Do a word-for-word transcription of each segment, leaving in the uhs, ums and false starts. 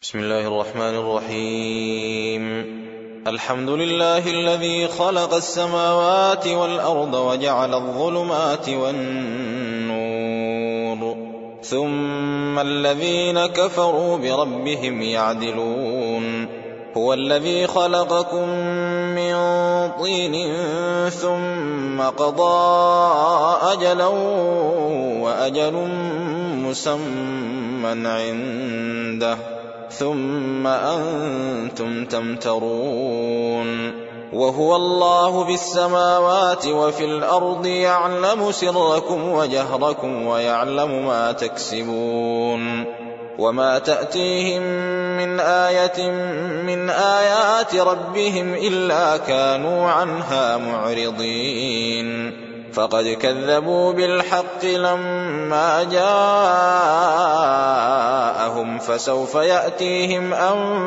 بسم الله الرحمن الرحيم. الحمد لله الذي خلق السماوات والأرض وجعل الظلمات والنور ثم الذين كفروا بربهم يعدلون. هو الذي خلقكم من طين ثم قضى أجلا وأجل مسمى عنده ثم أنتم تمترون. وهو الله في السماوات وفي الأرض يعلم سركم وجهركم ويعلم ما تكسبون. وما تأتيهم من آية من آيات ربهم إلا كانوا عنها معرضين. فقد كذبوا بالحق لما جاءهم فسوف يأتيهم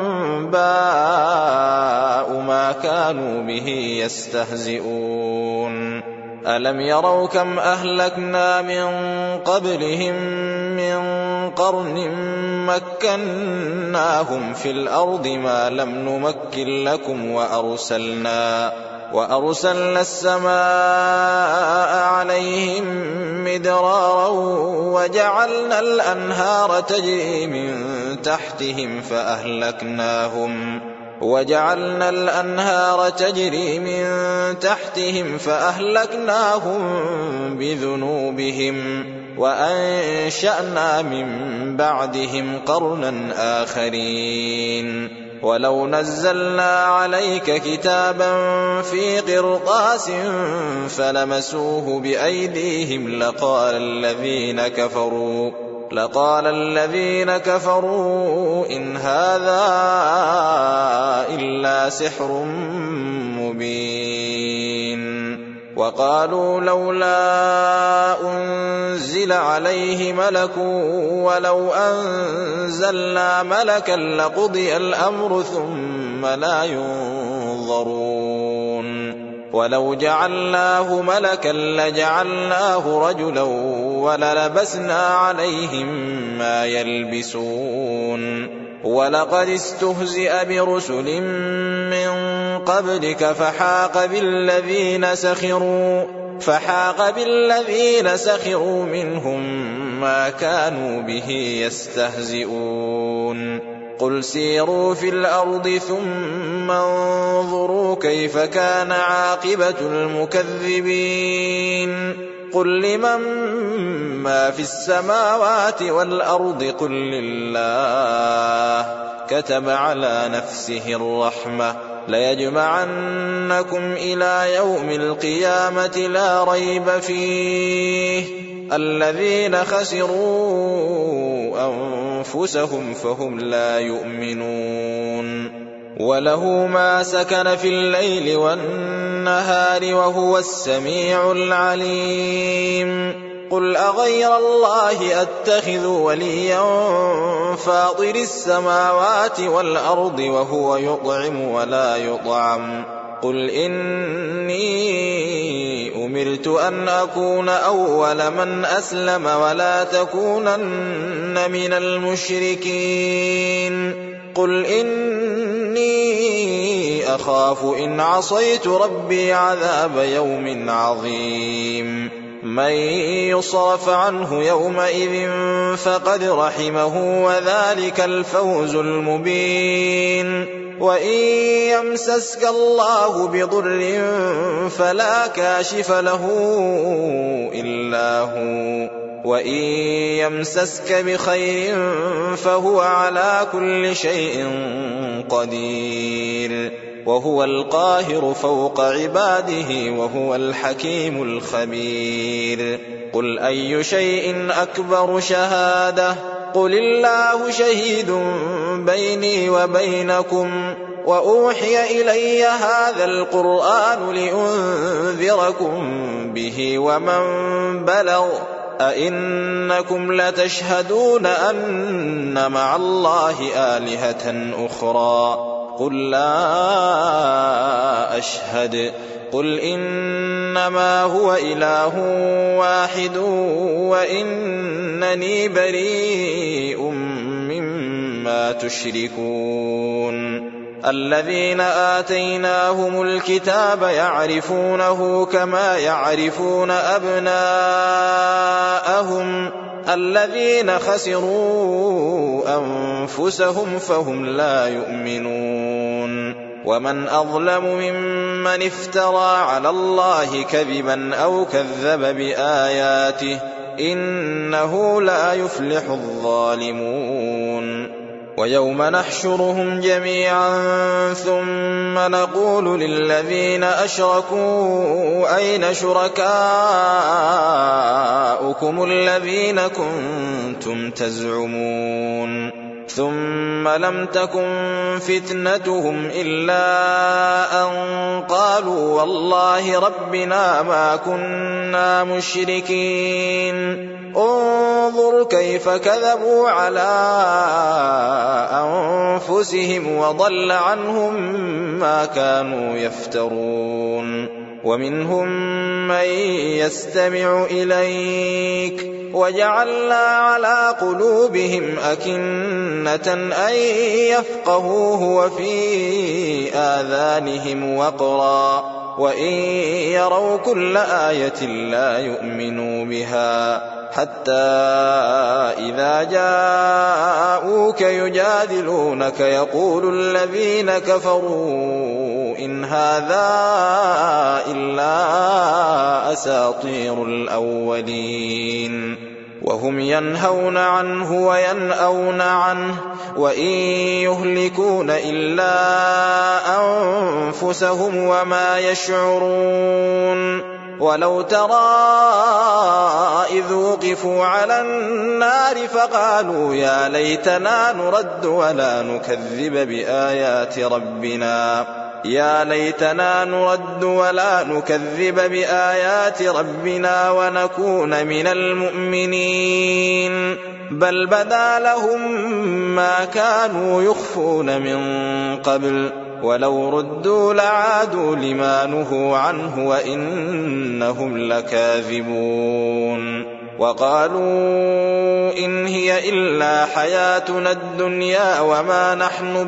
أنباء ما كانوا به يستهزئون. ألم يروا كم أهلكنا من قبلهم من قرن مكناهم في الأرض ما لم نمكن لكم وأرسلنا وأرسلنا السماء عليهم مدرارا وجعلنا الأنهار تجري من تحتهم فأهلكناهم وجعلنا الأنهار تجري من تحتهم فأهلكناهم بذنوبهم وأنشأنا من بعدهم قرنا آخرين. ولو نزلنا عليك كتابا في قرطاس فلمسوه بأيديهم لقال الذين كفروا لقال الذين كفروا إن هذا إلا سحر مبين. وقالوا لولا أنزل عليه ملك ولو أنزلنا ملكا لقضي الأمر ثم لا ينظرون. ولو جعلناه ملكا لجعلناه رجلا وللبسنا عليهم ما يلبسون. ولقد استهزئ برسل من قبلك فحاق بالذين سخروا فحاق بالذين سخروا منهم ما كانوا به يستهزئون. قل سيروا في الأرض ثم انظروا كيف كان عاقبة المكذبين. قل لمن ما في السماوات والأرض قل لله كتب على نفسه الرحمة ليجمعنكم إلى يوم القيامة لا ريب فيه الذين خسروا أنفسهم فهم لا يؤمنون. وله ما سكن في الليل والنهار وهو السميع العليم. قل أغير الله أتخذ وليا فاطر السماوات والأرض وهو يطعم ولا يطعم. قل إني أمرت أن أكون أول من أسلم ولا تكونن من المشركين. قل إني أخاف إن عصيت ربي عذاب يوم عظيم. من يصرف عنه يومئذ فقد رحمه وذلك الفوز المبين. وإن يمسسك الله بضر فلا كاشف له إلا هو وإن يمسسك بخير فهو على كل شيء قدير. وهو القاهر فوق عباده وهو الحكيم الخبير. قل أي شيء أكبر شهادة قل الله شهيد بيني وبينكم وأوحي إلي هذا القرآن لأنذركم به ومن بلغ أئنكم لتشهدون أن مع الله آلهة أخرى قل لا أشهد قل إنما هو إله واحد وإنني بريء مما ما تشركون الذين آتيناهم الكتاب يعرفونه كما يعرفون أبناءهم الذين خسروا أنفسهم فهم لا يؤمنون ومن أظلم ممن افترى على الله كذبا أو كذب بآياته إنه لا يفلح الظالمون ويوم نحشرهم جميعا ثم نقول للذين أشركوا أين شركاؤكم الذين كنتم تزعمون ثم لم تكن فتنتهم إلا أن قالوا والله ربنا ما كنا مشركين انظر كيف كذبوا على أنفسهم وضل عنهم ما كانوا يفترون ومنهم من يستمع إليك وجعلنا على قلوبهم أكنة أن يفقهوه وفي آذانهم وقرا وإن يروا كل آية لا يؤمنوا بها حتى إذا جاءوك يجادلونك يقول الذين كفروا إن هذا إلا أساطير الأولين وهم ينهون عنه وينأون عنه وإن يهلكون إلا أنفسهم وما يشعرون ولو ترى إذ وقفوا على النار فقالوا يا ليتنا نرد ولا نكذب بآيات ربنا يا ليتنا نرد ولا نكذب بآيات ربنا ونكون من المؤمنين بل بدا لهم ما كانوا يخفون من قبل ولو ردوا لعادوا لما نهوا عنه وإنهم لكاذبون وقالوا إن هي إلا حياتنا الدنيا وما نحن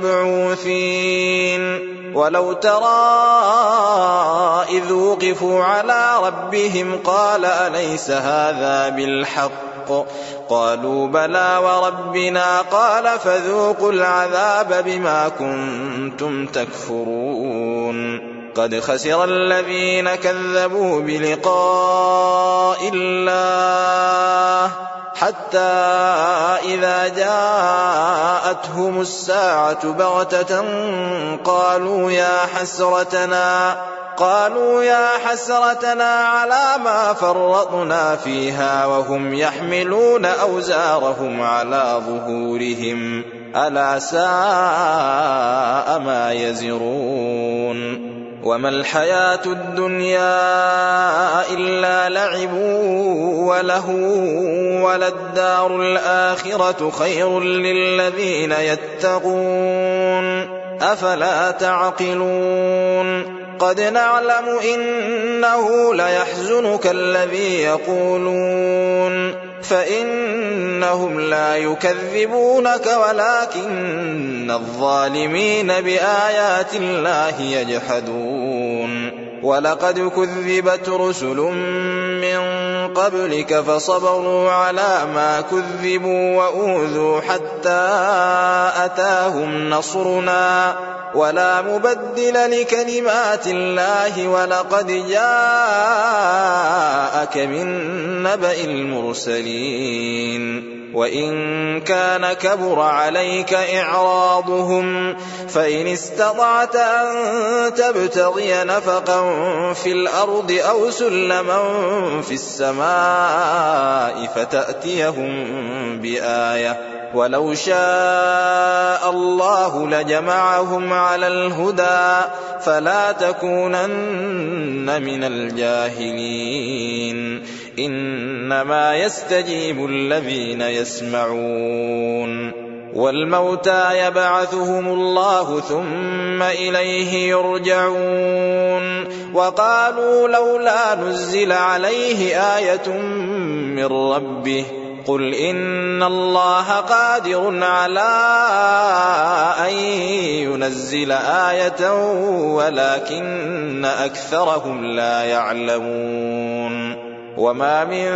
بمبعوثين ولو ترى إذ وقفوا على ربهم قال أليس هذا بالحق قالوا بلى وربنا قال فذوقوا العذاب بما كنتم تكفرون قد خسر الذين كذبوا بلقاء الله حتى إذا جاءتهم الساعة بغتة قالوا يا حسرتنا قالوا يا حسرتنا على ما فرطنا فيها وهم يحملون أوزارهم على ظهورهم ألا ساء ما يزرون وما الحياة الدنيا إلا لعب ولهو وللدار الآخرة خير للذين يتقون أفلا تعقلون قد نعلم إنه ليحزنك الذي يقولون فإنهم لا يكذبونك ولكن الظالمين بآيات الله يجحدون ولقد كذبت رسل من قبلك فصبروا على ما كذبوا وأوذوا حتى أتاهم نصرنا ولا مبدل لكلمات الله ولقد جاءك من نبأ المرسلين وإن كان كبر عليك إعراضهم فإن استطعت أن تبتغي نفقا في الأرض أو سلما في السماء فتأتيهم بآية ولو شاء الله لجمعهم على الهدى فلا تكونن من الجاهلين إنما يستجيب الذين يسمعون والموتى يبعثهم الله ثم إليه يرجعون وقالوا لولا نزل عليه آية من ربه قل إن الله قادر على أن ينزل آية ولكن أكثرهم لا يعلمون وما من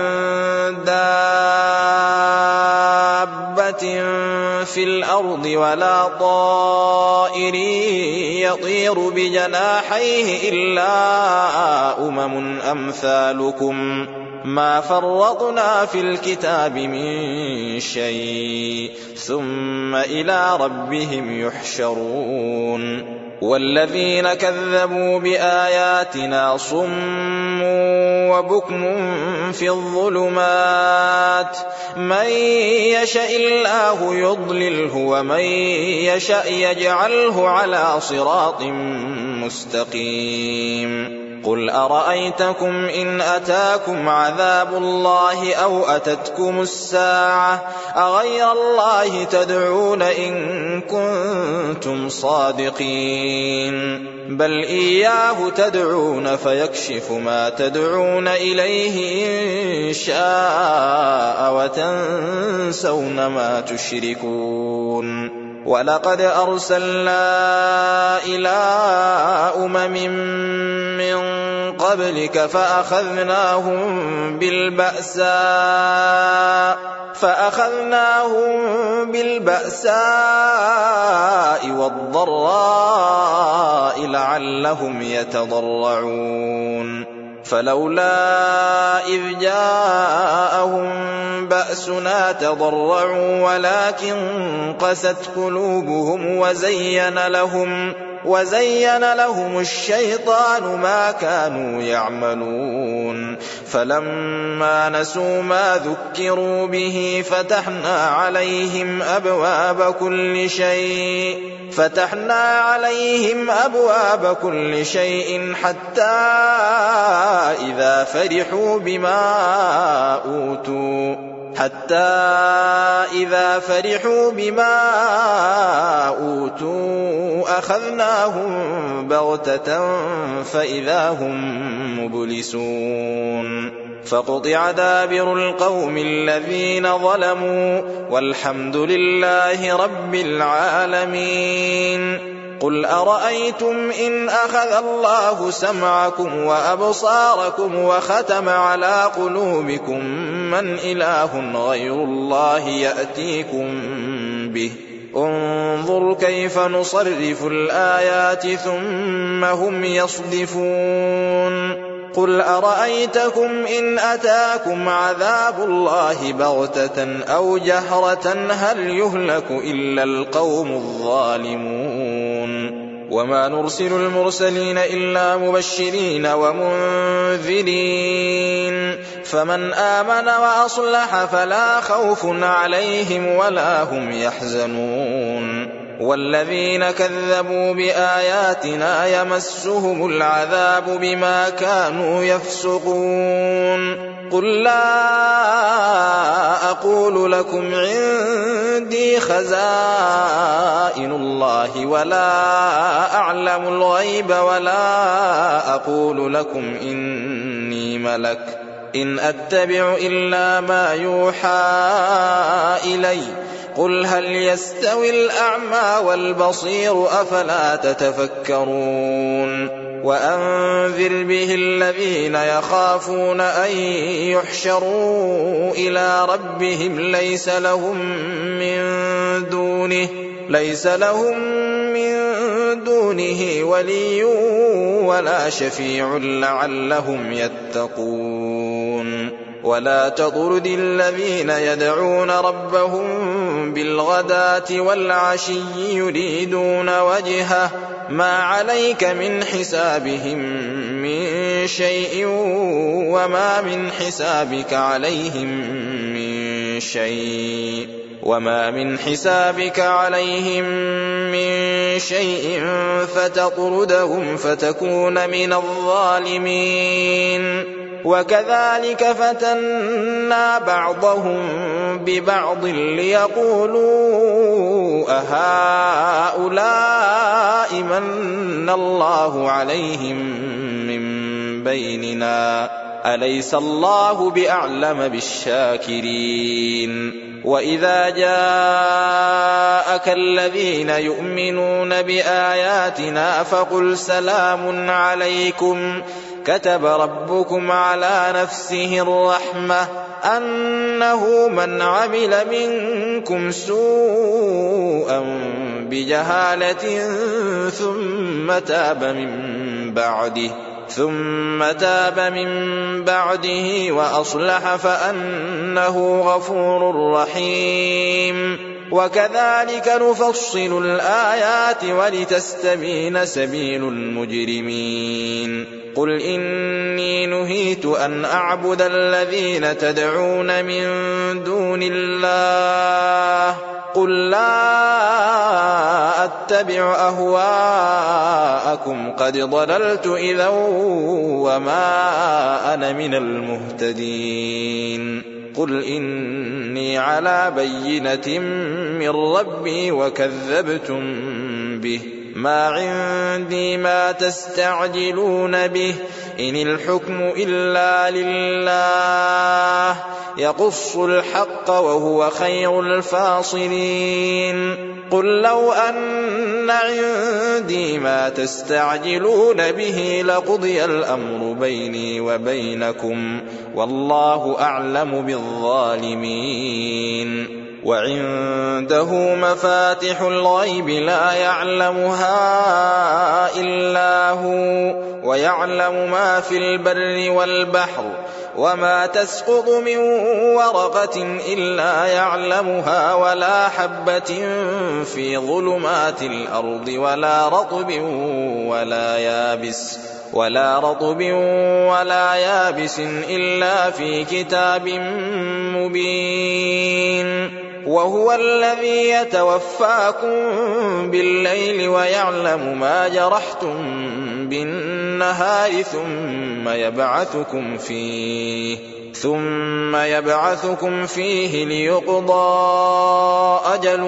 دابة في الأرض ولا طائر يطير بجناحيه إلا أمم أمثالكم ما فرطنا في الكتاب من شيء ثم إلى ربهم يحشرون والذين كذبوا بآياتنا صم وبكم في الظلمات من يشاء الله يضلله ومن يشاء يجعله على صراط مستقيم قل أرأيتكم إن أتاكم عذاب الله أو أتتكم الساعة أغير الله تدعون إن كنتم صادقين بل إياه تدعون فيكشف ما تدعون إليه إن شاء وتنسون ما تشركون ولقد أرسلنا إلى أمم من قبلك فأخذناهم بالبأساء فأخذناهم بالبأساء والضراء لعلهم يتضرعون فلولا إذ جاءهم بأسنا تضرعوا ولكن قست قلوبهم وزين لهم وزين لهم الشيطان ما كانوا يعملون فلما نسوا ما ذكروا به فتحنا عليهم أبواب كل شيء فتحنا عليهم أبواب كل شيء حتى إذا فرحوا بما أوتوا حتى إذا فرحوا بما أوتوا أخذناهم بغتة فإذا هم مبلسون فقطع دابر القوم الذين ظلموا والحمد لله رب العالمين قل أرأيتم إن أخذ الله سمعكم وأبصاركم وختم على قلوبكم من إله غير الله يأتيكم به انظر كيف نصرف الآيات ثم هم يصدفون قل أرأيتكم إن أتاكم عذاب الله بغتة أو جهرة هل يهلك إلا القوم الظالمون وما نرسل المرسلين إلا مبشرين ومنذرين فمن آمن وأصلح فلا خوف عليهم ولا هم يحزنون والذين كذبوا بآياتنا يمسهم العذاب بما كانوا يفسقون قل لا أقول لكم عندي خزائن الله ولا أعلم الغيب ولا أقول لكم إني ملك إن أتبع إلا ما يوحى إلي قل هل يستوي الأعمى والبصير أفلا تتفكرون وأنذر به الذين يخافون أن يحشروا إلى ربهم ليس لهم من دونه ليس لهم من دونه ولي ولا شفيع لعلهم يتقون ولا تطرد الذين يدعون ربهم بالغداة والعشي يريدون وجهه ما عليك من حسابهم من شيء وما من حسابك عليهم من شيء وما من حسابك عليهم من شيء فتطردهم فتكون من الظالمين وكذلك فتنا بعضهم ببعض ليقولوا أهؤلاء من الله عليهم من بيننا أليس الله بأعلم بالشاكرين وإذا جاءك الذين يؤمنون بآياتنا فقل سلام عليكم كتب ربكم على نفسه الرحمة أنه من عمل منكم سوءا بجهالة ثم تاب من بعده ثم تاب من بعده وأصلح فأنه غفور رحيم وكذلك نفصل الآيات ولتستبين سبيل المجرمين قل إني نهيت أن أعبد الذين تدعون من دون الله قل لا أتبع أهواءكم قد ضللت إذا وما أنا من المهتدين قل إني على بينة من ربي وكذبتم به ما عندي ما تستعجلون به إن الحكم إلا لله يقص الحق وهو خير الفاصلين قل لو أن عندي ما تستعجلون به لقضي الأمر بيني وبينكم والله أعلم بالظالمين وعنده مفاتح الغيب لا يعلمها إلا هو ويعلم ما في البر والبحر وما تسقط من ورقة إلا يعلمها ولا حبة في ظلمات الأرض ولا رطب ولا يابس ولا رطب ولا يابس إلا في كتاب مبين وهو الذي يتوفاكم بالليل ويعلم ما جرحتم بالنهار ثم يبعثكم فيه ثم يبعثكم فيه ليقضى أجل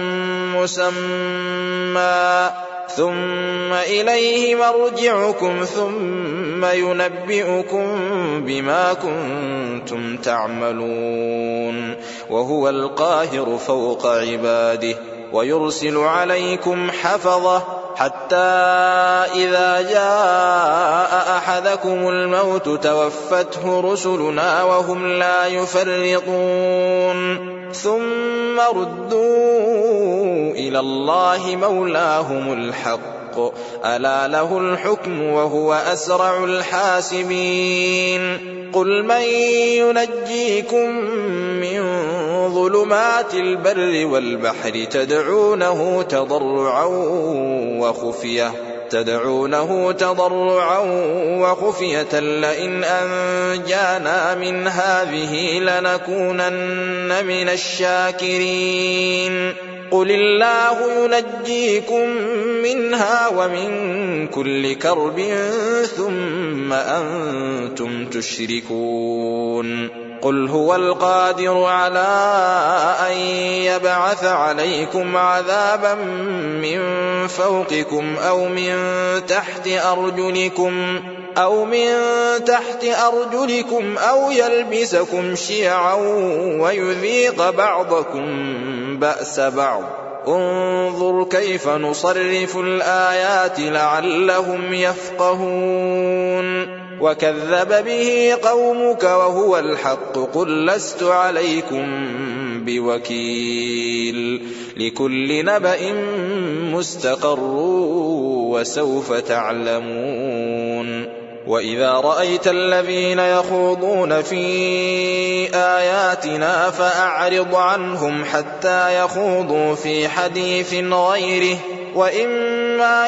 مسمى ثم إليه مرجعكم ثم ينبئكم بما كنتم تعملون وهو القاهر فوق عباده ويرسل عليكم حفظة حتى إذا جاء أحدكم الموت توفته رسلنا وهم لا يفرطون ثم ردوا إلى الله مولاهم الحق ألا له الحكم وهو أسرع الحاسبين قل من ينجيكم من ظلمات البر والبحر تدعونه تضرعا وخفية تدعونه تضرعا وخفية لئن أنجانا من هذه لنكونن من الشاكرين قل الله ينجيكم منها ومن كل كرب ثم أنتم تشركون قل هو القادر على أن يبعث عليكم عذابا من فوقكم أو من تحت أرجلكم أو من تحت أرجلكم أو يلبسكم شيعا ويذيق بعضكم بأس بعض انظر كيف نصرف الآيات لعلهم يفقهون وكذب به قومك وهو الحق قل لست عليكم بوكيل لكل نبأ مستقر وسوف تعلمون وإذا رأيت الذين يخوضون في آياتنا فأعرض عنهم حتى يخوضوا في حديث غيره وإما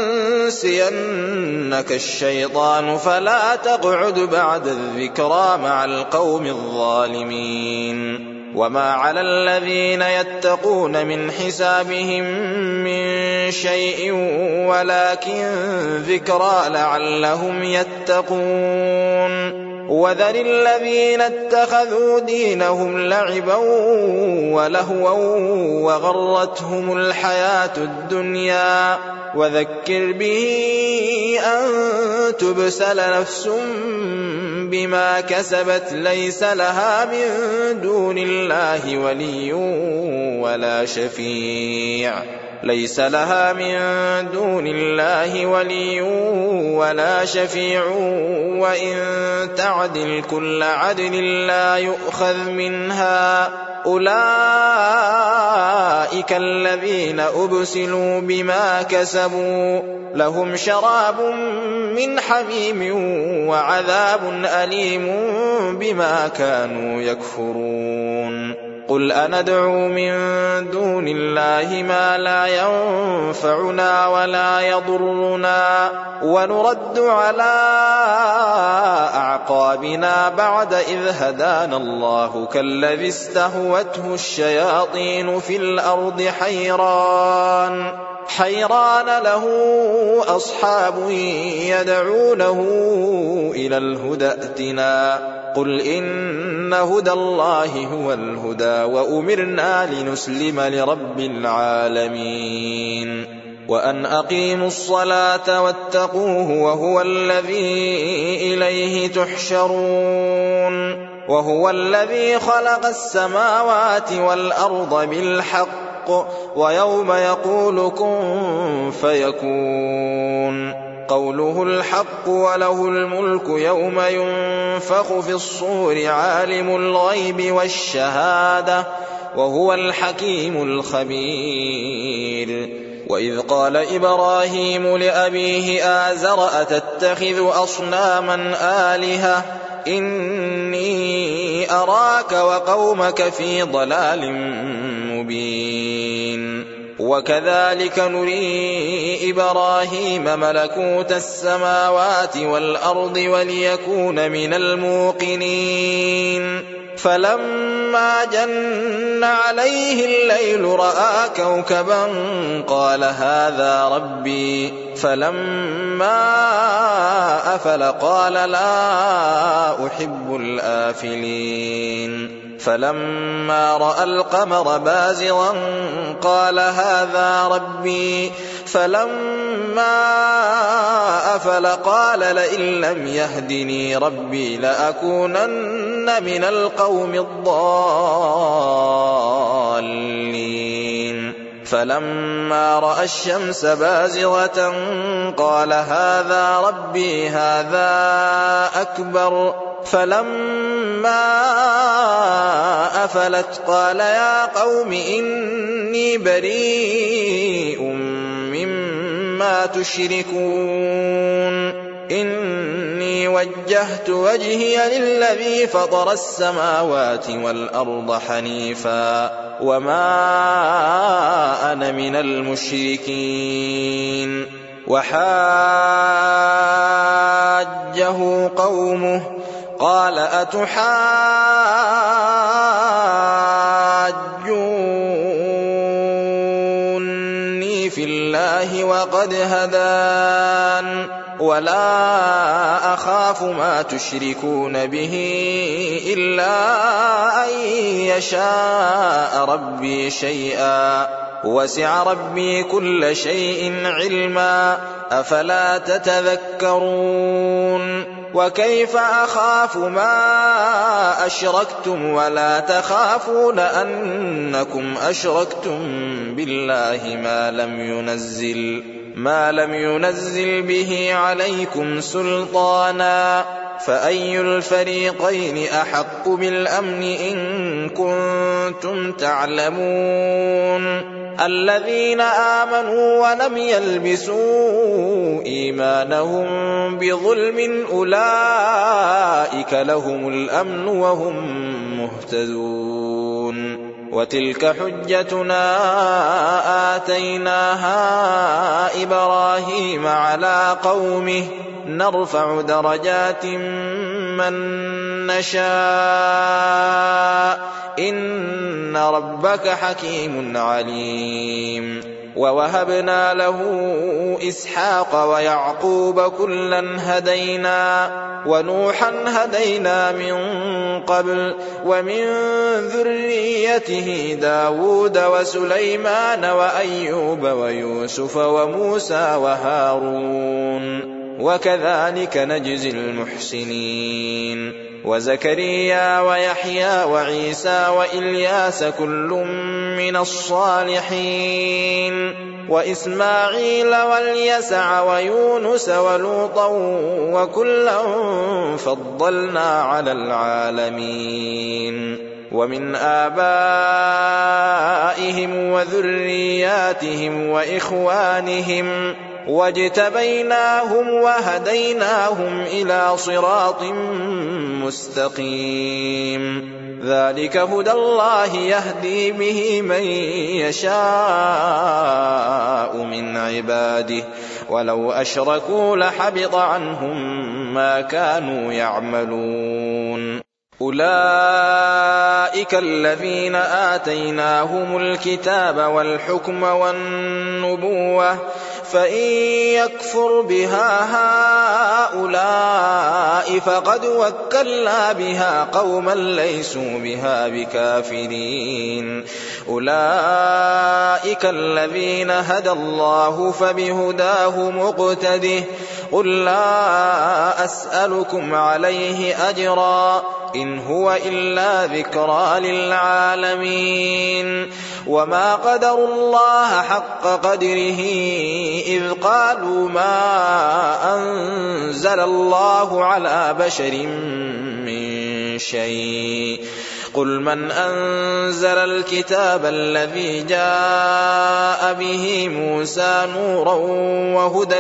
ينسينك الشيطان فلا تقعد بعد الذكرى مع القوم الظالمين وما على الذين يتقون من حسابهم من شيء ولكن ذكرى لعلهم يتقون وذر الذين اتخذوا دينهم لعبا ولهوا وغرتهم الحياة الدنيا وذكر به أن تبسل نفس بما كسبت ليس لها من دون الله ولي ولا شفيع ليس لها من دون الله ولي ولا شفيع وإن تعدل كل عدل لا يؤخذ منها أولئك الذين أبسلوا بما كسبوا لهم شراب من حميم وعذاب أليم بما كانوا يكفرون قل أندعو من دون الله ما لا ينفعنا ولا يضرنا ونرد على أعقابنا بعد إذ هدانا الله كالذي استهوته الشياطين في الأرض حيران حيران له أصحاب يدعونه إلى الهدى ائتنا قل إن هدى الله هو الهدى وأمرنا لنسلم لرب العالمين وأن أقيموا الصلاة واتقوه وهو الذي إليه تحشرون وهو الذي خلق السماوات والأرض بالحق ويوم يقول كن فيكون قوله الحق وله الملك يوم ينفخ في الصور عالم الغيب والشهادة وهو الحكيم الخبير وإذ قال إبراهيم لأبيه آزر أتتخذ أصناما آلهة إني أراك وقومك في ضلال مبين وكذلك نري إبراهيم ملكوت السماوات والأرض وليكون من الموقنين فلما جن عليه الليل رأى كوكبا قال هذا ربي فلما أفل قال لا أحب الآفلين فلما رأى القمر بازغا قال هذا ربي فلما أفل قال لئن لم يهدني ربي لأكونن من القوم الضالين فلما رأى الشمس بازغة قال هذا ربي هذا أكبر فلما أفلت قال يا قوم إني بريء مما تشركون إني وجهت وجهي للذي فطر السماوات والأرض حنيفا وما أنا من المشركين وحاجه قومه قال أتحاجوني في الله وقد هدان ولا أخاف ما تشركون به إلا أن يشاء ربي شيئا وسع ربي كل شيء علما أفلا تتذكرون وكيف أخاف ما أشركتم ولا تخافون أنكم أشركتم بالله ما لم ينزل ما لم ينزل به عليكم سلطانا فأي الفريقين أحق بالأمن إن كنتم تعلمون الذين آمنوا ولم يلبسوا إيمانهم بظلم أولئك لهم الأمن وهم مهتدون وتلك حجتنا آتيناها إبراهيم على قومه نرفع درجات من نشاء إن ربك حكيم عليم ووهبنا له إسحاق ويعقوب كلا هدينا ونوحا هدينا من قبل ومن ذريته داود وسليمان وأيوب ويوسف وموسى وهارون وكذلك نجزي المحسنين وزكريا ويحيى وعيسى وإلياس كل من الصالحين وإسماعيل واليسع ويونس ولوطا وكلا فضلنا على العالمين ومن آبائهم وذرياتهم وإخوانهم واجتبيناهم وهديناهم إلى صراط مستقيم ذلك هدى الله يهدي به من يشاء من عباده ولو أشركوا لحبط عنهم ما كانوا يعملون أولئك الذين آتيناهم الكتاب والحكم والنبوة فإن يكفر بها هؤلاء فقد وكلنا بها قوما ليسوا بها بكافرين أولئك الذين هدى الله فبهداه مقتده قل لا أسألكم عليه أجرا إن هو إلا ذكرى للعالمين وما قدروا الله حق قدره إذ قالوا ما أنزل الله على بشر من شيء قل من أنزل الكتاب الذي جاء به موسى نورا وهدى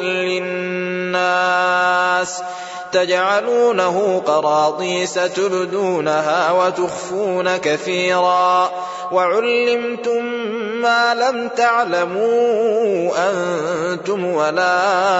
للناس تجعلونه قراطيس تبدونها وتخفون كثيرا وعلمتم ما لم تعلموا أنتم ولا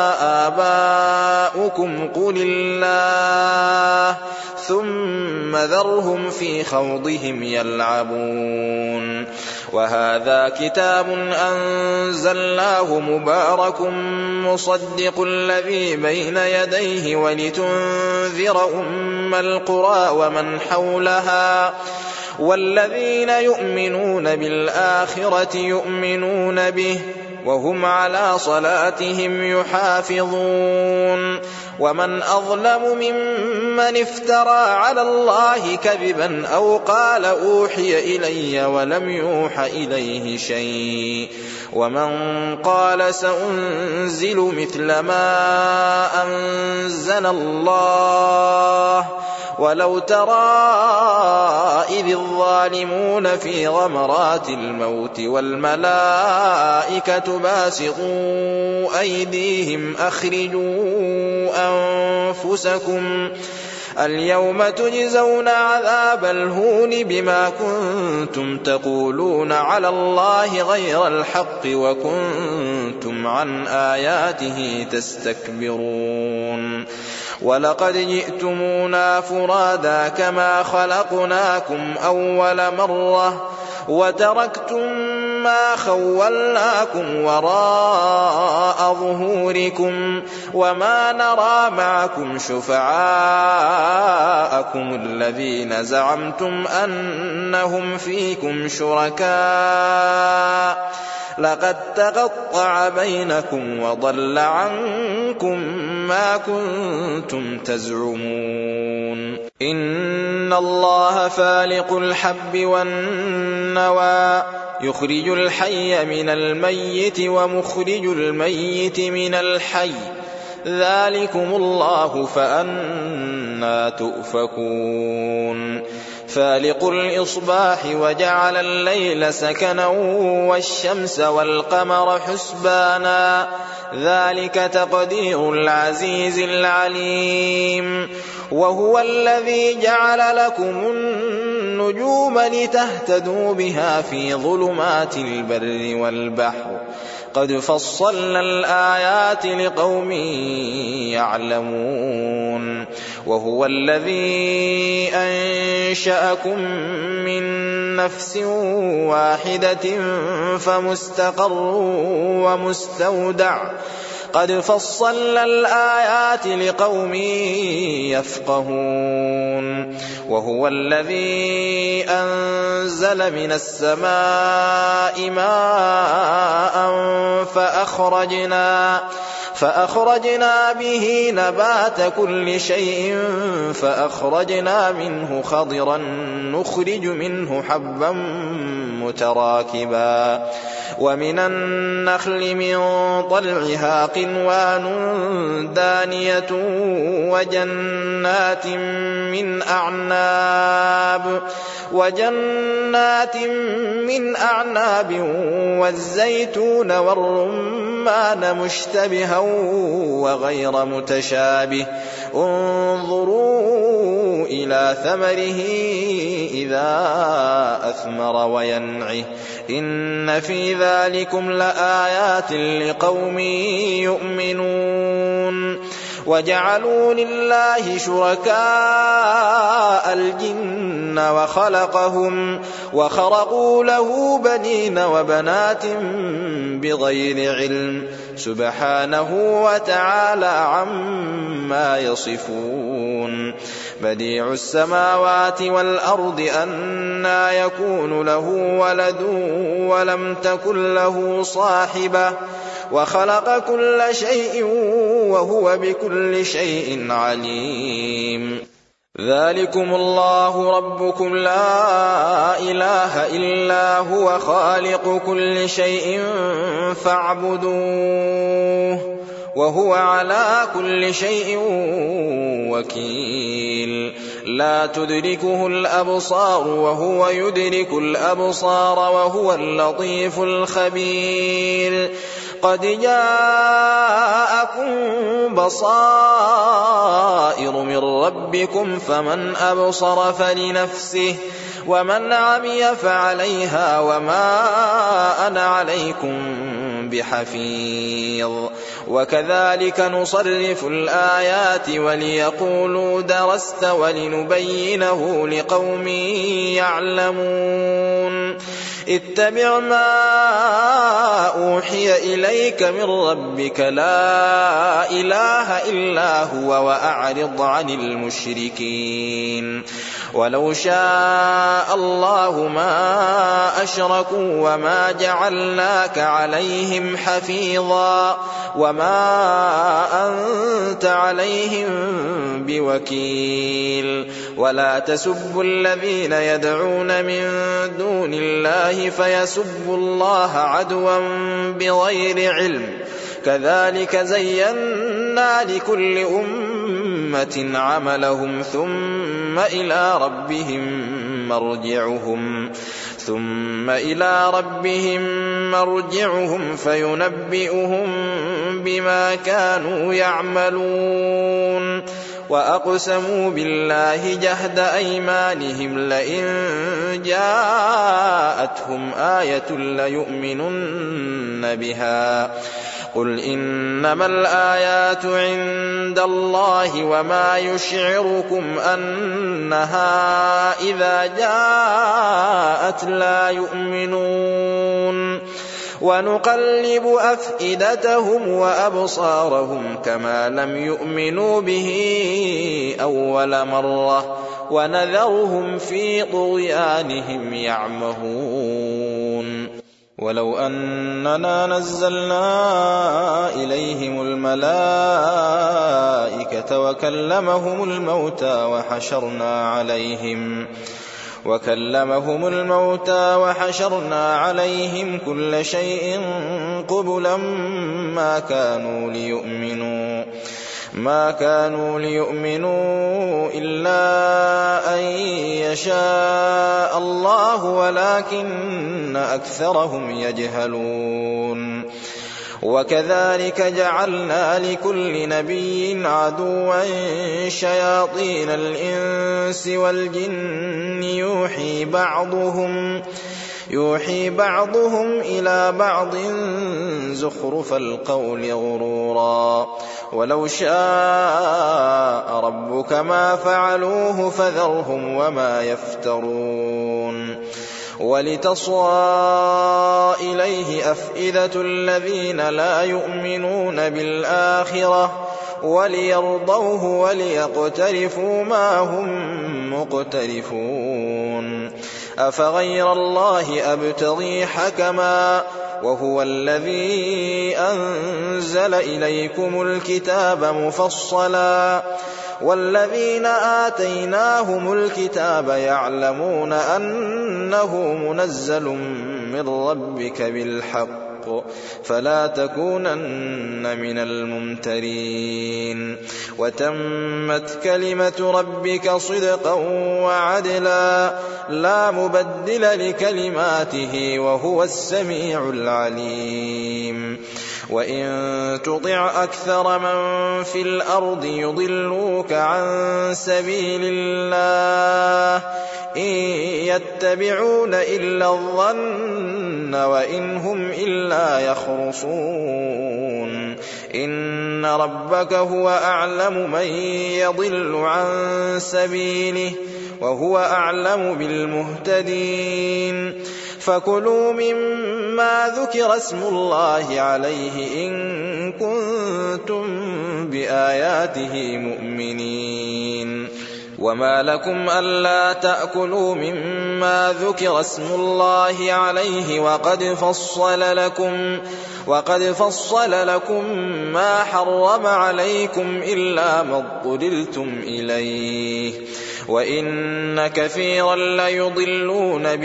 آباؤكم قل الله ثم ذرهم في خوضهم يلعبون وهذا كتاب أنزلناه مبارك مصدق الذي بين يديه ولتنذر أم القرى ومن حولها والذين يؤمنون بالآخرة يؤمنون به وهم على صلاتهم يحافظون ومن أظلم ممن افترى على الله كذبا أو قال أوحي إلي ولم يوح إليه شيء ومن قال سأنزل مثل ما أنزل الله ولو ترى إذ الظالمون في غمرات الموت والملائكة باسطوا أيديهم أخرجوا أنفسكم اليوم تجزون عذاب الهون بما كنتم تقولون على الله غير الحق وكنتم عن آياته تستكبرون ولقد جئتمونا فرادا كما خلقناكم أول مرة وتركتم ما خولناكم وراء ظهوركم وما نرى معكم شفعاءكم الذين زعمتم أنهم فيكم شركاء لقد تقطع بينكم وضل عنكم ما كنتم تزعمون إن الله فالق الحب والنوى يخرج الحي من الميت ومخرج الميت من الحي ذلكم الله فأنى تؤفكون فالق الإصباح وجعل الليل سكنا والشمس والقمر حسبانا ذلك تقدير العزيز العليم وهو الذي جعل لكم النجوم لتهتدوا بها في ظلمات البر والبحر قد فصلنا الآيات لقوم يعلمون وهو الذي أنشأكم من نفس واحدة فمستقر ومستودع قد فصلنا الآيات لقوم يفقهون وهو الذي أنزل من السماء ماء فأخرجنا فأخرجنا به نبات كل شيء فأخرجنا منه خضرا نخرج منه حبا متراكبا ومن النخل من طلعها قنوان دانية وجنات من أعناب وجنات من أعناب والزيتون والرمان مشتبها وغير متشابه انظروا إلى ثمره إذا أثمر وينعه إن في ذلكم لآيات لقوم يؤمنون وجعلوا لله شركاء الجن وخلقهم وخرقوا له بنين وبنات بغير علم سبحانه وتعالى عما يصفون بديع السماوات والأرض أنى يكون له ولد ولم تكن له صاحبة وخلق كل شيء وهو بكل شيء عليم ذلكم الله ربكم لا إله إلا هو خالق كل شيء فاعبدوه وهو على كل شيء وكيل لا تدركه الأبصار وهو يدرك الأبصار وهو اللطيف الخبير قد جاءكم بصائر من ربكم فمن أبصر فلنفسه ومن عمي فعليها وما أنا عليكم بحفيظ وكذلك نصرف الآيات وليقولوا درست ولنبينه لقوم يعلمون اتبع ما أوحي إليك من ربك لا إله إلا هو وأعرض عن المشركين ولو شاء الله ما أشركوا وما جعلناك عليهم حفيظا وما أنت عليهم بوكيل ولا تسبوا الذين يدعون من دون الله فيسبوا الله عدوا بغير علم كذلك زينا لكل أمة عملهم ثم إلى ربهم مرجعهم ثم إلى ربهم مرجعهم فينبئهم بما كانوا يعملون وأقسموا بالله جهد أيمانهم لئن جاءتهم آية ليؤمنن بها قل إنما الآيات عند الله وما يشعركم أنها إذا جاءت لا يؤمنون ونقلب أفئدتهم وأبصارهم كما لم يؤمنوا به أول مرة ونذرهم في طغيانهم يعمهون ولو أننا نزلنا إليهم الملائكة وكلمهم الموتى وحشرنا عليهم وكلمهم الموتى وحشرنا عليهم كل شيء قبلا ما كانوا ليؤمنوا ما كانوا ليؤمنوا إلا أن يشاء الله ولكن أكثرهم يجهلون وكذلك جعلنا لكل نبي عدوا شياطين الإنس والجن يوحي بعضهم يوحي بعضهم إلى بعض زخرف القول غرورا ولو شاء ربك ما فعلوه فذرهم وما يفترون ولتصغى إليه أفئدة الذين لا يؤمنون بالآخرة وليرضوه وليقترفوا ما هم مقترفون أفغير الله أبتغي حكما وهو الذي أنزل إليكم الكتاب مفصلا والذين آتيناهم الكتاب يعلمون أنه منزل من ربك بالحق فلا تكونن من الممترين وتمت كلمة ربك صدقا وعدلا لا مبدل لكلماته وهو السميع العليم وإن تطع أكثر من في الأرض يضلوك عن سبيل الله إن يتبعون إلا الظن وإن هم إلا يخرصون إن ربك هو أعلم من يضل عن سبيله وهو أعلم بالمهتدين فكلوا مما ذكر اسم الله عليه إن كنتم بآياته مؤمنين وما لكم ألا تأكلوا مما ذكر اسم الله عليه وقد فصل لكم وقد فصل لكم ما حرم عليكم إلا ما اضطررتم إليه وإن كثيرا ليضلون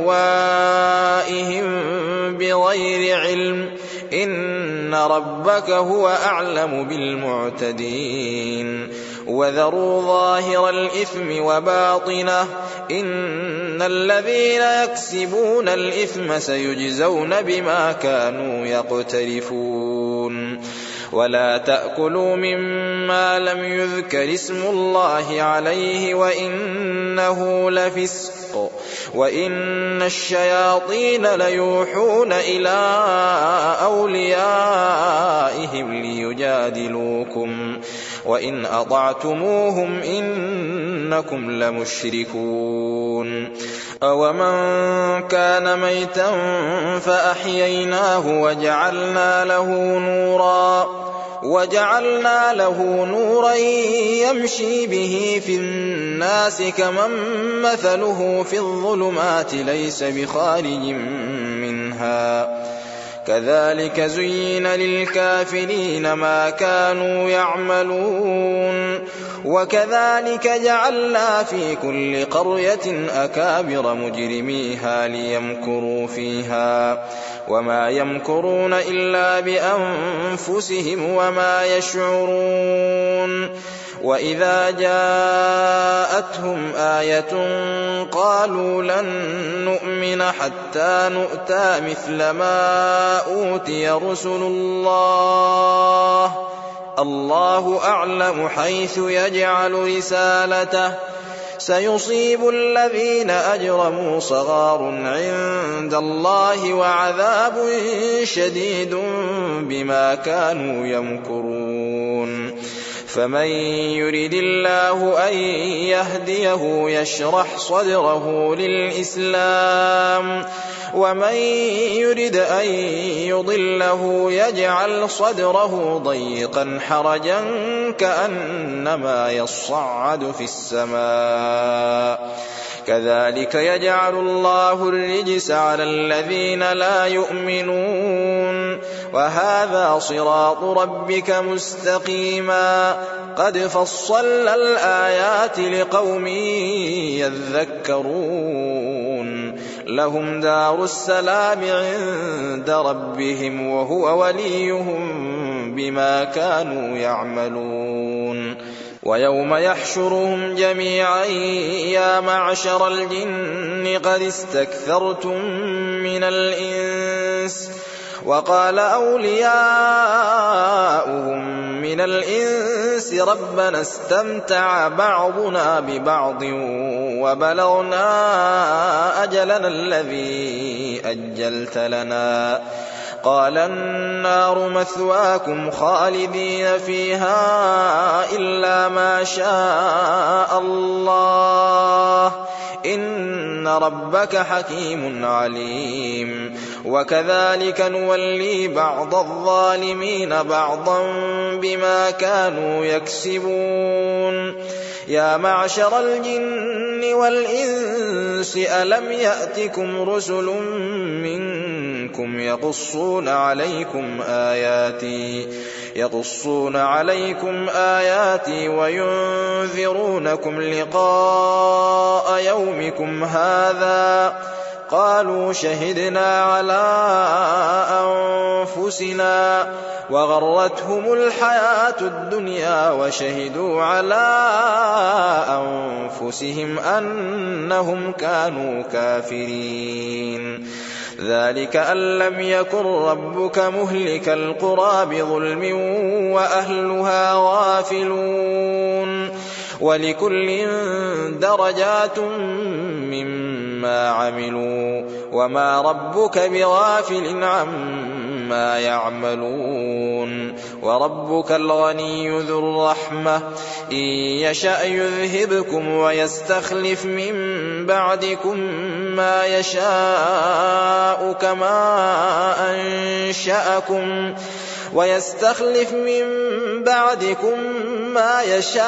بأهوائهم بغير علم إن ربك هو أعلم بالمعتدين وذروا ظاهر الإثم وباطنه إن الذين يكسبون الإثم سيجزون بما كانوا يقترفون ولا تأكلوا مما لم يذكر اسم الله عليه وإنه لفسق وإن الشياطين ليوحون إلى أوليائهم ليجادلوكم وإن أطعتموهم إنكم لمشركون أومن كان ميتا فأحييناه وجعلنا له نورا وجعلنا له نورا يمشي به في الناس كمن مثله في الظلمات ليس بخارج منها كذلك زين للكافرين ما كانوا يعملون وكذلك جعلنا في كل قرية أكابر مجرميها ليمكروا فيها وما يمكرون إلا بأنفسهم وما يشعرون وإذا جاءتهم آية قالوا لن نؤمن حتى نؤتى مثل ما أوتي رسل الله الله أعلم حيث يجعل رسالته سيصيب الذين أجرموا صغار عند الله وعذاب شديد بما كانوا يمكرون فمن يرد الله أن يهديه يشرح صدره للإسلام ومن يرد أن يضله يجعل صدره ضيقا حرجا كأنما يصعد في السماء كذلك يجعل الله الرجس على الذين لا يؤمنون وهذا صراط ربك مستقيما قد فصلنا الآيات لقوم يذكرون لهم دار السلام عند ربهم وهو وليهم بما كانوا يعملون ويوم يحشرهم جميعا يا معشر الجن قد استكثرتم من الإنس وقال أولياؤهم من الإنس ربنا استمتع بعضنا ببعض وبلغنا أجلنا الذي أجلت لنا قال النار مثواكم خالدين فيها إلا ما شاء الله إن ربك حكيم عليم وكذلك نولي بعض الظالمين بعضا بما كانوا يكسبون يا معشر الجن والإنس ألم يأتكم رسل منكم يقصون عليكم آياتي يقصون عليكم آياتي وينذرونكم لقاء يومكم هذا قالوا شهدنا على أنفسنا وغرتهم الحياة الدنيا وشهدوا على أنفسهم أنهم كانوا كافرين ذلك أن لم يكن ربك مهلك القرى بظلم وأهلها غافلون ولكل درجات مما عملوا وما ربك بغافل عما يعملون وربك الغني ذو الرحمة إن يشأ يذهبكم ويستخلف من بعدكم ما يشاء كما أنشأكم ويستخلف من بعدكم ما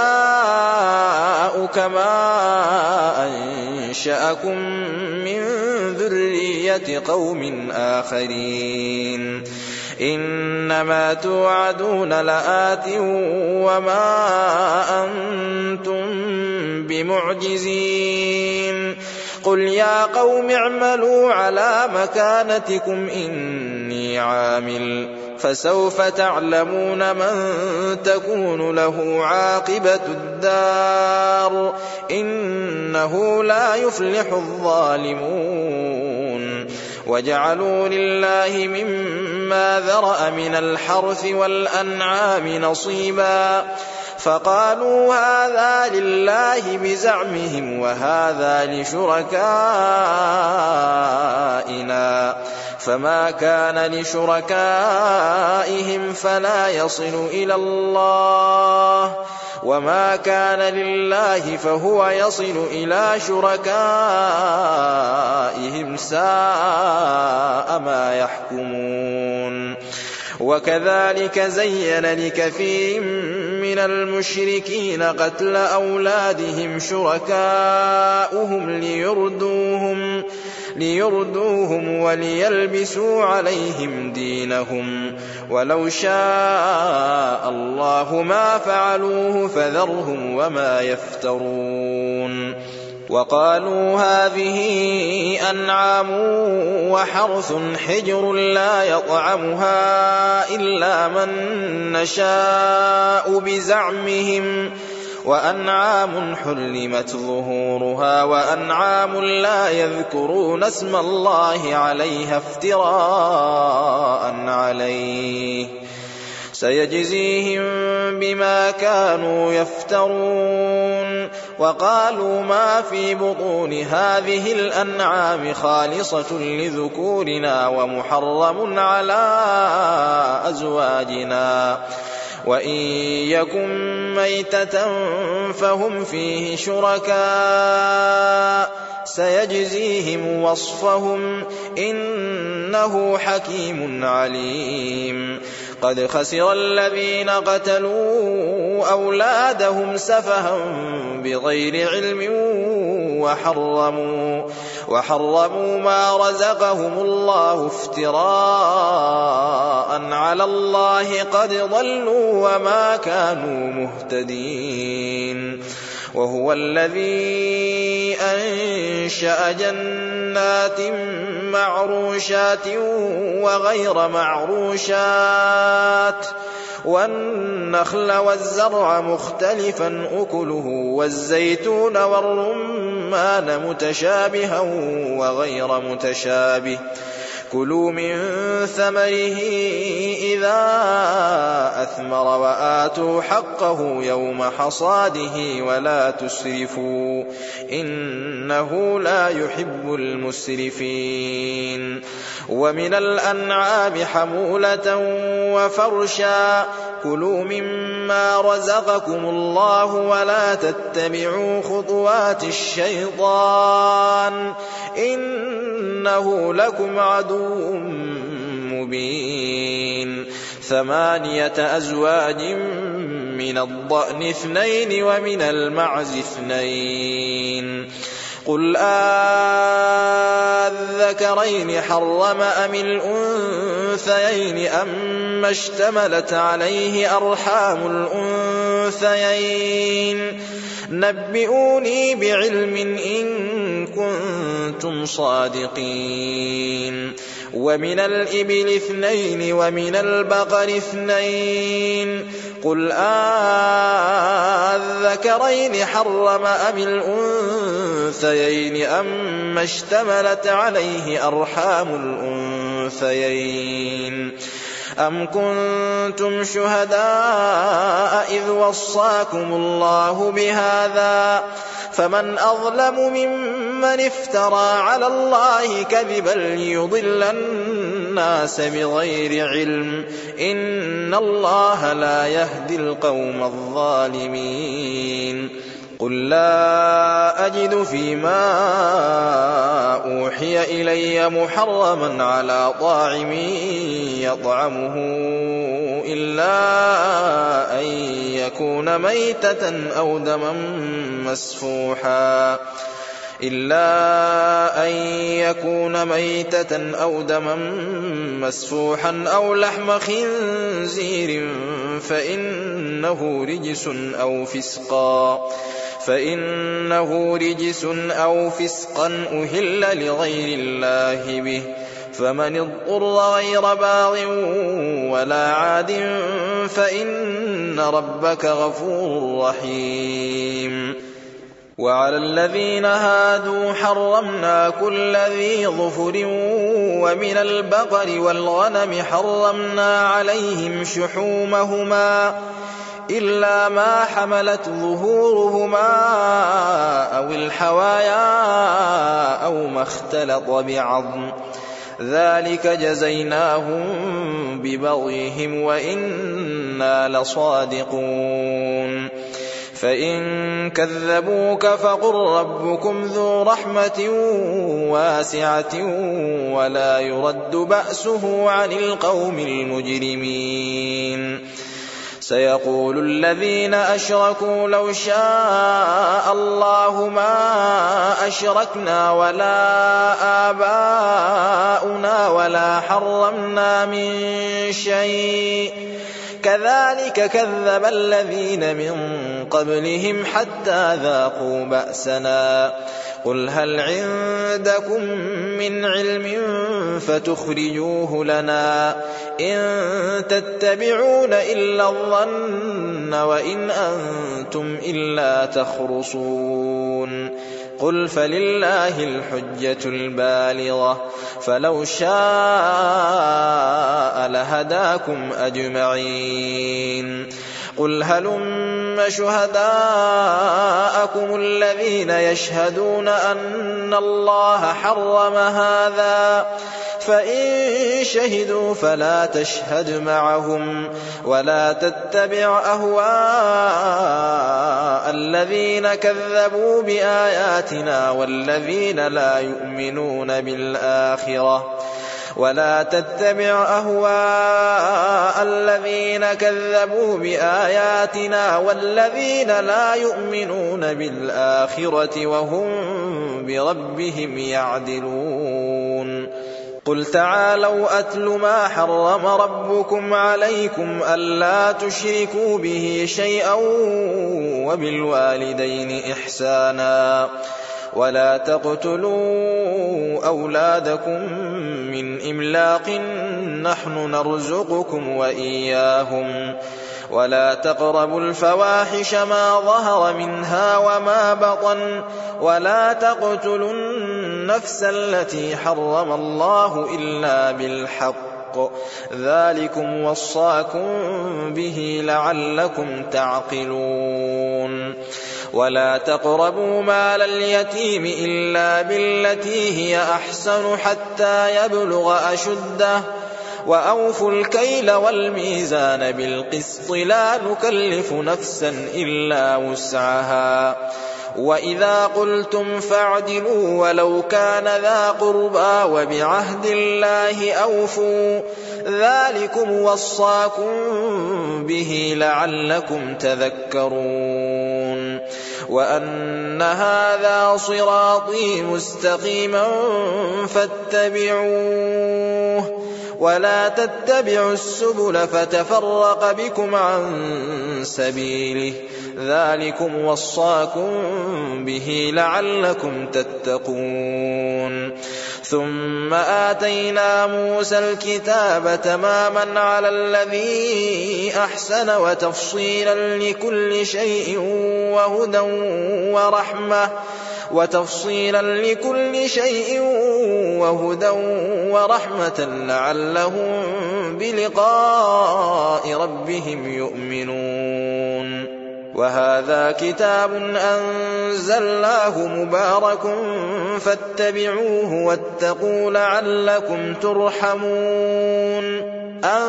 يشاء كما أنشأكم من ذرية قوم آخرين إنما توعدون لآت وما أنتم بمعجزين قل يا قوم اعملوا على مكانتكم إني عامل فسوف تعلمون من تكون له عاقبة الدار إنه لا يفلح الظالمون وجعلوا لله مما ذرأ من الحرث والأنعام نصيبا فقالوا هذا لله بزعمهم وهذا لشركائنا فما كان لشركائهم فلا يصل إلى الله وما كان لله فهو يصل إلى شركائهم ساء ما يحكمون وكذلك زين لكثير من المشركين قتل أولادهم شركاؤهم ليردوهم, ليردوهم وليلبسوا عليهم دينهم ولو شاء الله ما فعلوه فذرهم وما يفترون وقالوا هذه أنعام وحرث حجر لا يطعمها إلا من نشاء بزعمهم وأنعام حرمت ظهورها وأنعام لا يذكرون اسم الله عليها افتراء عليه سيجزيهم بما كانوا يفترون وقالوا ما في بطون هذه الأنعام خالصة لذكورنا ومحرم على أزواجنا وإن يكن ميتة فهم فيه شركاء سيجزيهم وصفهم إنه حكيم عليم قد خسر الذين قتلوا أولادهم سفها بغير علم وحرموا, وحرموا ما رزقهم الله افتراء على الله قد ضلوا وما كانوا مهتدين وهو الذي أنشأ جنات معروشات وغير معروشات والنخل والزرع مختلفا أكله والزيتون والرمان متشابها وغير متشابه كلوا من ثمره إذا أثمر وآتوا حقه يوم حصاده ولا تسرفوا إنه لا يحب المسرفين. ومن الأنعام حمولة وفرشا كلوا مما رزقكم الله ولا تتبعوا خطوات الشيطان إنه لكم عدو مبين. ثمانية أزواج من الضأن اثنين ومن المعز اثنين قل آذكرين حرم أم الأنثيين أم اشتملت عليه أرحام الأنثيين نبئوني بعلم إن كنتم صادقين. ومن الإبل اثنين ومن البقر اثنين قل آذكرين حرم أم الأنثيين أم اشتملت عليه أرحام الأنثيين أم كنتم شهداء إذ وصاكم الله بهذا فمن أظلم ممن افترى على الله كذبا ليضل الناس بغير علم إن الله لا يهدي القوم الظالمين. قل لا أجد فيما أوحي إلي محرما على طاعم يطعمه إلا أن يكون ميتة أو دما مسفوحا إلا أن يكون ميتة أو دما مسفوحا أو لحم خنزير فإنه رجس أو فسقا فإنه رجس أو فسقا أهل لغير الله به فمن اضطر غير باغ ولا عاد فإن ربك غفور رحيم. وعلى الذين هادوا حرمنا كل ذي ظفر ومن البقر والغنم حرمنا عليهم شحومهما إلا ما حملت ظهورهما أو الحوايا أو ما اختلط بعظم ذلك جزيناهم ببغيهم وإنا لصادقون. فإن كذبوك فقل ربكم ذو رحمة واسعة ولا يرد بأسه عن القوم المجرمين. سيقول الذين أشركوا لو شاء الله ما أشركنا ولا آباؤنا ولا حرمنا من شيء كذلك كذب الذين من قبلهم حتى ذاقوا بأسنا. قل هل عندكم من علم فتخرجوه لنا إن تتبعون إلا الظن وإن أنتم إلا تخرصون. قل فلله الحجة البالغة فلو شاء لهداكم أجمعين. قل هلم شهداءكم الذين يشهدون أن الله حرم هذا فإن شهدوا فلا تشهد معهم ولا تتبع أهواء الذين كذبوا بآياتنا والذين لا يؤمنون بالآخرة ولا تتبع أهواء الذين كذبوا بآياتنا والذين لا يؤمنون بالآخرة وهم بربهم يعدلون. قل تعالوا أتل ما حرم ربكم عليكم ألا تشركوا به شيئا وبالوالدين إحسانا ولا تقتلوا أولادكم من إملاق نحن نرزقكم وإياهم ولا تقربوا الفواحش ما ظهر منها وما بطن ولا تقتلوا النفس التي حرم الله إلا بالحق بالحق ذلكم وصاكم به لعلكم تعقلون ولا تقربوا مال اليتيم إلا بالتي هي أحسن حتى يبلغ أشده وأوفوا الكيل والميزان بالقسط لا نكلف نفسا إلا وسعها وإذا قلتم فاعدلوا ولو كان ذا قربى وبعهد الله أوفوا ذلكم وصاكم به لعلكم تذكرون وأن هذا صراطي مستقيما فاتبعوه ولا تتبعوا السبل فتفرق بكم عن سبيله ذلكم وصاكم به لعلكم تتقون ثم آتينا موسى الكتاب تماما على الذي أحسن وتفصيلا لكل شيء وهدى ورحمة وتفصيلا لكل شيء وهدى ورحمة لعلهم بلقاء ربهم يؤمنون وهذا كتاب أنزلناه مبارك فاتبعوه واتقوا لعلكم ترحمون أن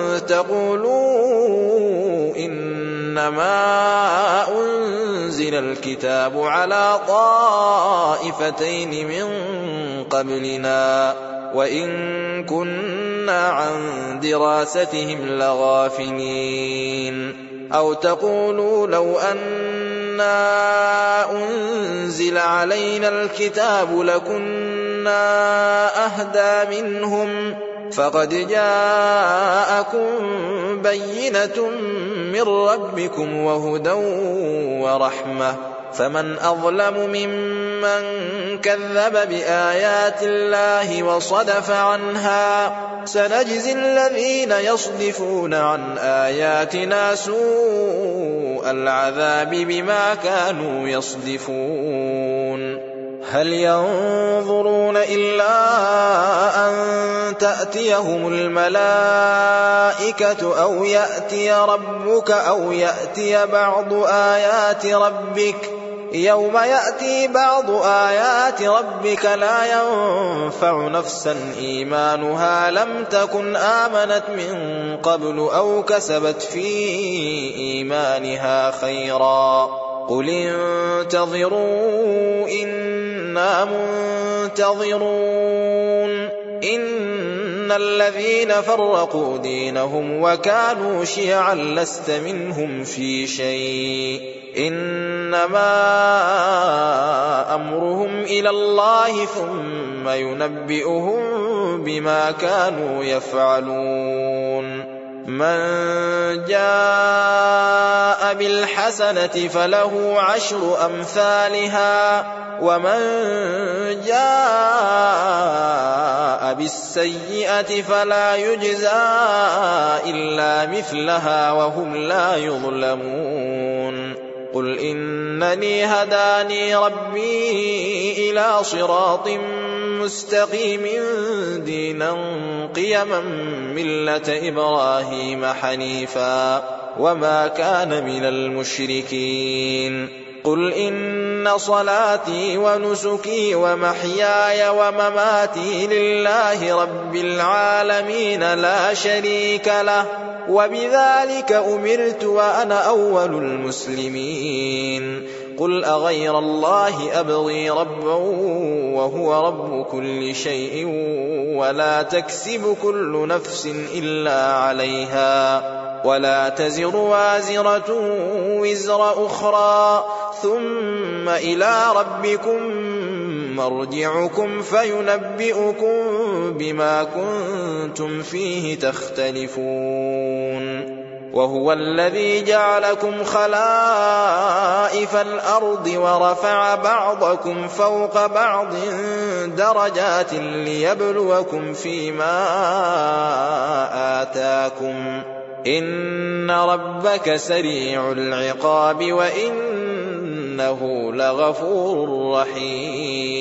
تقولوا إنما أنزل الكتاب على طائفتين من قبلنا وإن كنا عن دراستهم لغافلين أو تقولوا لو أنا أنزل علينا الكتاب لكنا أهدى منهم فقد جاءكم بينة من ربكم وهدى ورحمة فمن أظلم ممن كذب بآيات الله وصدف عنها سنجزي الذين يصدفون عن آياتنا سوء العذاب بما كانوا يصدفون هل ينظرون إلا أن تأتيهم الملائكة أو يأتي ربك أو يأتي بعض آيات ربك يوم يأتي بعض آيات ربك لا ينفع نفسا إيمانها لم تكن آمنت من قبل أو كسبت في إيمانها خيرا قل انتظروا إنا منتظرون إن الذين فرقوا دينهم وكانوا شيعا لست منهم في شيء إنما أمرهم إلى الله ثم ينبئهم بما كانوا يفعلون من جاء بالحسنة فله عشر أمثالها ومن جاء بالسيئة فلا يجزى إلا مثلها وهم لا يظلمون قل إنني هداني ربي إلى صراط مستقيم دينا قيما ملة إبراهيم حنيفا وما كان من المشركين قل إن صلاتي ونسكي ومحياي ومماتي لله رب العالمين لا شريك له وبذلك أمرت وأنا أول المسلمين قل أغير الله أبغي ربا وهو رب كل شيء ولا تكسب كل نفس إلا عليها ولا تزر وازرة وزر أخرى ثم إلى ربكم مرجعكم فينبئكم بما كنتم فيه تختلفون وهو الذي جعلكم خلائف الأرض ورفع بعضكم فوق بعض درجات ليبلوكم فيما آتاكم إن ربك سريع العقاب وإنه لغفور رحيم